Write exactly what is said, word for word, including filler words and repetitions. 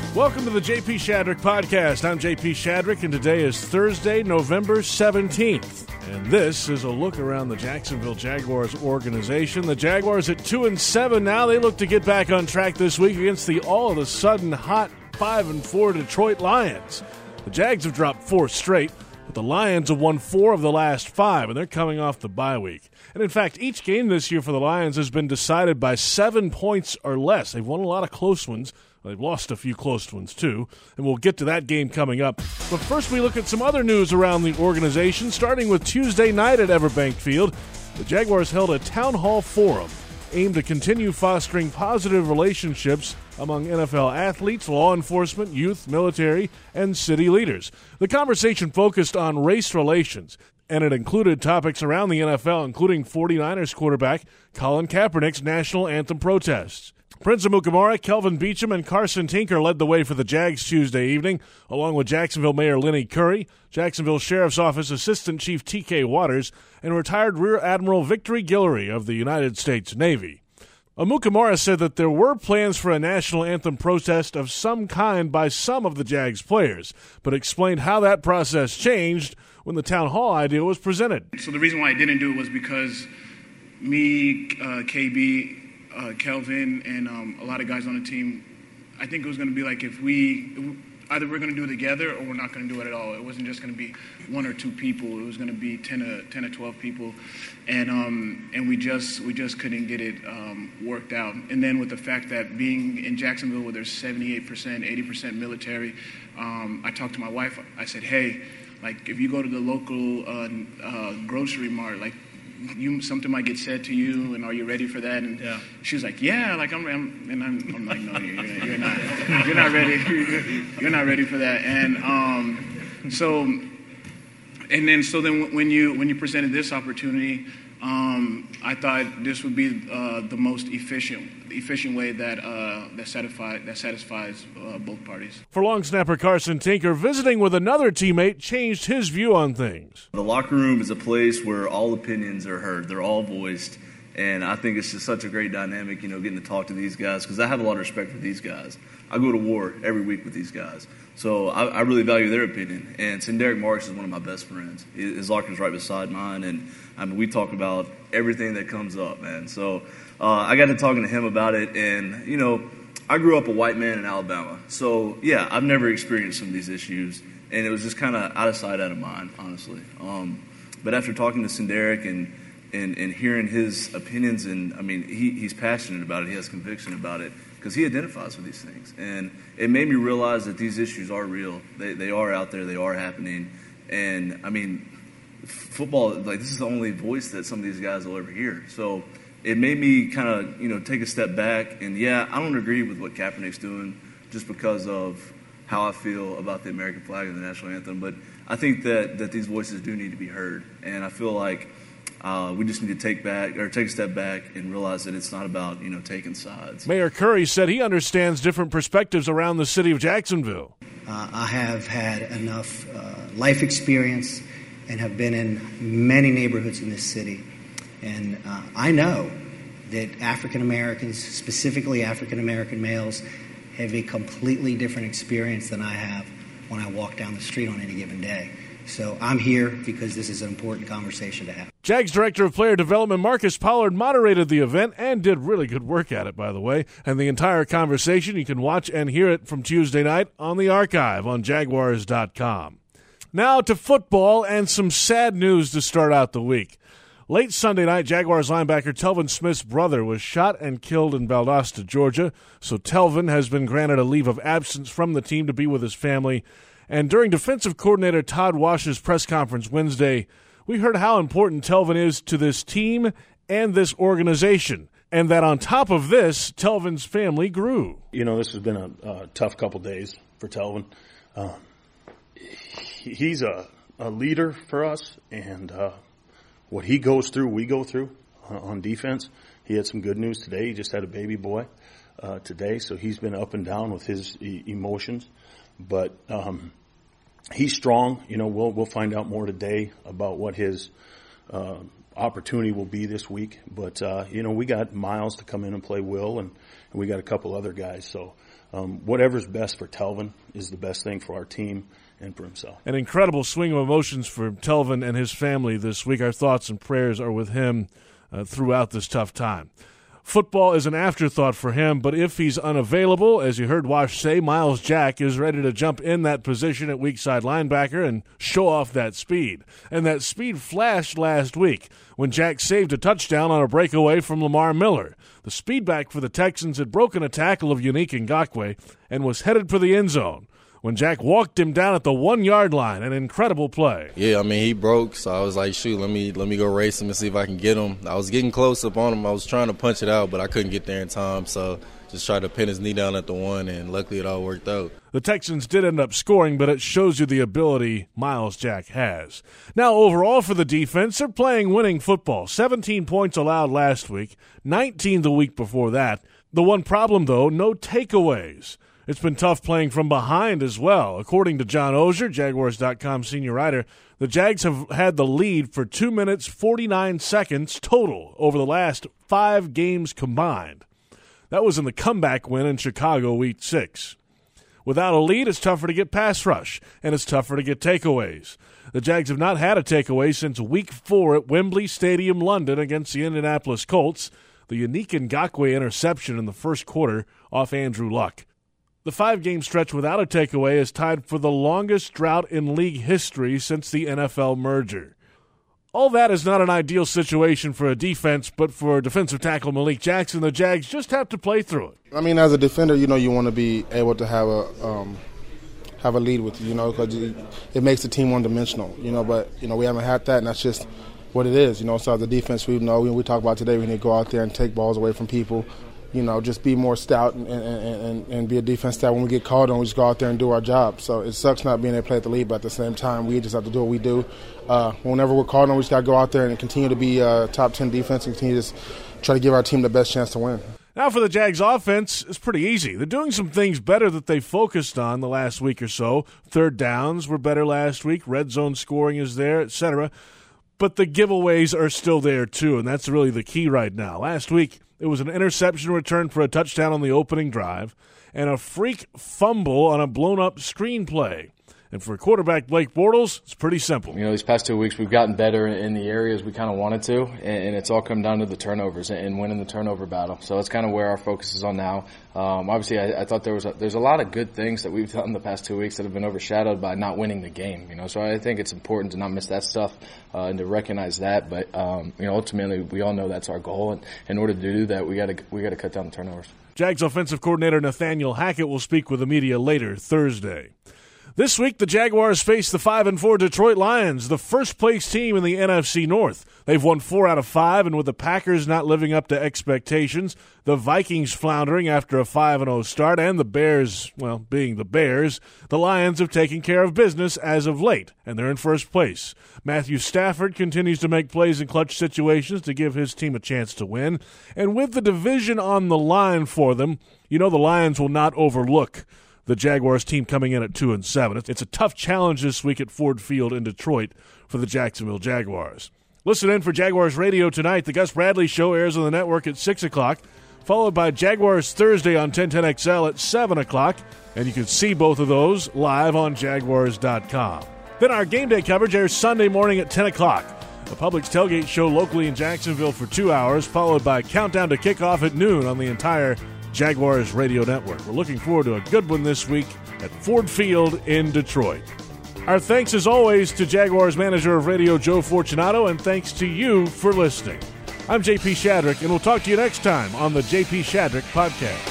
Welcome to the J P Shadrick Podcast. I'm J P Shadrick, and today is Thursday, November seventeenth. And this is a look around the Jacksonville Jaguars organization. The Jaguars at two and seven now. They look to get back on track this week against the all-of-a-sudden hot five and four Detroit Lions. The Jags have dropped four straight, but the Lions have won four of the last five, and they're coming off the bye week. And in fact, each game this year for the Lions has been decided by seven points or less. They've won a lot of close ones. They've lost a few close ones, too, and we'll get to that game coming up. But first, we look at some other news around the organization, starting with Tuesday night at Everbank Field. The Jaguars held a town hall forum aimed to continue fostering positive relationships among N F L athletes, law enforcement, youth, military, and city leaders. The conversation focused on race relations, and it included topics around the N F L, including 49ers quarterback Colin Kaepernick's national anthem protests. Prince Amukamara, Kelvin Beachum, and Carson Tinker led the way for the Jags Tuesday evening, along with Jacksonville Mayor Lenny Curry, Jacksonville Sheriff's Office Assistant Chief T K Waters, and retired Rear Admiral Victory Guillory of the United States Navy. Amukamara said that there were plans for a national anthem protest of some kind by some of the Jags players, but explained how that process changed when the town hall idea was presented. So the reason why I didn't do it was because me, uh, K B, Uh, Kelvin, and um, a lot of guys on the team, I think it was going to be like if we, either we're going to do it together or we're not going to do it at all. It wasn't just going to be one or two people. It was going to be ten or twelve people, and um, and we just we just couldn't get it um, worked out. And then with the fact that being in Jacksonville where there's seventy-eight percent, eighty percent military, um, I talked to my wife. I said, hey, like if you go to the local uh, uh, grocery mart, like, You something might get said to you, and are you ready for that? And yeah. She was like, "Yeah, like I'm," I'm and I'm, I'm like, "No, you're, you're not. You're not ready. You're not ready for that." And um, so, and then so then when you when you presented this opportunity, um, I thought this would be uh, the most efficient efficient way that uh, that satisfies that satisfies uh, both parties. For long snapper Carson Tinker, visiting with another teammate changed his view on things. The locker room is a place where all opinions are heard. They're all voiced. And I think it's just such a great dynamic, you know, getting to talk to these guys, because I have a lot of respect for these guys. I go to war every week with these guys. So I, I really value their opinion. And Sinderick Marks is one of my best friends. His locker is right beside mine. And, I mean, we talk about everything that comes up, man. So uh, I got to talking to him about it. And, you know, I grew up a white man in Alabama. So, yeah, I've never experienced some of these issues. And it was just kind of out of sight, out of mind, honestly. Um, but after talking to Sinderick and And, and hearing his opinions, and I mean, he, he's passionate about it. He has conviction about it because he identifies with these things. And it made me realize that these issues are real. They they are out there. They are happening. And I mean, football, like, this is the only voice that some of these guys will ever hear. So it made me kind of, you know, take a step back. And yeah, I don't agree with what Kaepernick's doing just because of how I feel about the American flag and the national anthem. But I think that, that these voices do need to be heard. And I feel like Uh, we just need to take back or take a step back and realize that it's not about, you know, taking sides. Mayor Curry said he understands different perspectives around the city of Jacksonville. Uh, I have had enough uh, life experience and have been in many neighborhoods in this city. And uh, I know that African Americans, specifically African American males, have a completely different experience than I have when I walk down the street on any given day. So I'm here because this is an important conversation to have. Jags Director of Player Development Marcus Pollard moderated the event and did really good work at it, by the way. And the entire conversation, you can watch and hear it from Tuesday night on the archive on Jaguars dot com. Now to football and some sad news to start out the week. Late Sunday night, Jaguars linebacker Telvin Smith's brother was shot and killed in Valdosta, Georgia. So Telvin has been granted a leave of absence from the team to be with his family. And during defensive coordinator Todd Wash's press conference Wednesday, we heard how important Telvin is to this team and this organization, and that on top of this, Telvin's family grew. You know, this has been a, a tough couple days for Telvin. Uh, he's a, a leader for us, and uh, what he goes through, we go through uh, on defense. He had some good news today. He just had a baby boy uh, today, so he's been up and down with his e- emotions. But um, he's strong. You know, we'll we'll find out more today about what his uh, opportunity will be this week. But uh, you know, we got Miles to come in and play Will, and, and we got a couple other guys. So um, whatever's best for Telvin is the best thing for our team and for himself. An incredible swing of emotions for Telvin and his family this week. Our thoughts and prayers are with him uh, throughout this tough time. Football is an afterthought for him, but if he's unavailable, as you heard Wash say, Miles Jack is ready to jump in that position at weak side linebacker and show off that speed. And that speed flashed last week when Jack saved a touchdown on a breakaway from Lamar Miller. The speedback for the Texans had broken a tackle of Unique Ngakoue and was headed for the end zone when Jack walked him down at the one-yard line. An incredible play. Yeah, I mean, he broke, so I was like, shoot, let me let me go race him and see if I can get him. I was getting close up on him. I was trying to punch it out, but I couldn't get there in time, so just tried to pin his knee down at the one, and luckily it all worked out. The Texans did end up scoring, but it shows you the ability Miles Jack has. Now, overall for the defense, they're playing winning football. seventeen points allowed last week, nineteen the week before that. The one problem, though, no takeaways. It's been tough playing from behind as well. According to John Oehser, Jaguars dot com senior writer, the Jags have had the lead for two minutes, forty-nine seconds total over the last five games combined. That was in the comeback win in Chicago week six. Without a lead, it's tougher to get pass rush, and it's tougher to get takeaways. The Jags have not had a takeaway since week four at Wembley Stadium, London, against the Indianapolis Colts. The Unique Ngakoue interception in the first quarter off Andrew Luck. The five-game stretch without a takeaway is tied for the longest drought in league history since the N F L merger. All that is not an ideal situation for a defense, but for defensive tackle Malik Jackson, the Jags just have to play through it. I mean, as a defender, you know, you want to be able to have a um, have a lead with you, you know, because it makes the team one-dimensional, you know. But you know, we haven't had that, and that's just what it is, you know. So as a defense, we know we, we talk about today, we need to go out there and take balls away from people. You know, just be more stout and, and, and, and be a defense that when we get called on, we just go out there and do our job. So it sucks not being able to play at the lead, but at the same time, we just have to do what we do. Uh, whenever we're called on, we just got to go out there and continue to be a top ten defense and continue to just try to give our team the best chance to win. Now for the Jags offense, it's pretty easy. They're doing some things better that they focused on the last week or so. Third downs were better last week. Red zone scoring is there, et cetera. But the giveaways are still there too, and that's really the key right now. Last week, it was an interception return for a touchdown on the opening drive and a freak fumble on a blown-up screen play. And for quarterback Blake Bortles, it's pretty simple. You know, these past two weeks we've gotten better in the areas we kind of wanted to, and it's all come down to the turnovers and winning the turnover battle. So that's kind of where our focus is on now. Um, obviously, I, I thought there was a, there's a lot of good things that we've done the past two weeks that have been overshadowed by not winning the game. You know, so I think it's important to not miss that stuff uh, and to recognize that. But um, you know, ultimately, we all know that's our goal, and in order to do that, we got to we got to cut down the turnovers. Jags offensive coordinator Nathaniel Hackett will speak with the media later Thursday. This week, the Jaguars face the five and four Detroit Lions, the first-place team in the N F C North. They've won four out of five, and with the Packers not living up to expectations, the Vikings floundering after a five and oh start, and the Bears, well, being the Bears, the Lions have taken care of business as of late, and they're in first place. Matthew Stafford continues to make plays in clutch situations to give his team a chance to win, and with the division on the line for them, you know the Lions will not overlook the Jaguars team coming in at two and seven. It's a tough challenge this week at Ford Field in Detroit for the Jacksonville Jaguars. Listen in for Jaguars Radio tonight. The Gus Bradley Show airs on the network at six o'clock, followed by Jaguars Thursday on ten ten X L at seven o'clock, and you can see both of those live on Jaguars dot com. Then our game day coverage airs Sunday morning at ten o'clock. The Publix Tailgate Show locally in Jacksonville for two hours, followed by Countdown to Kickoff at noon on the entire Jaguars Radio Network. We're looking forward to a good one this week at Ford Field in Detroit. Our thanks, as always, to Jaguars manager of radio Joe Fortunato, and thanks to you for listening. I'm J P Shadrick, and we'll talk to you next time on the J P Shadrick Podcast.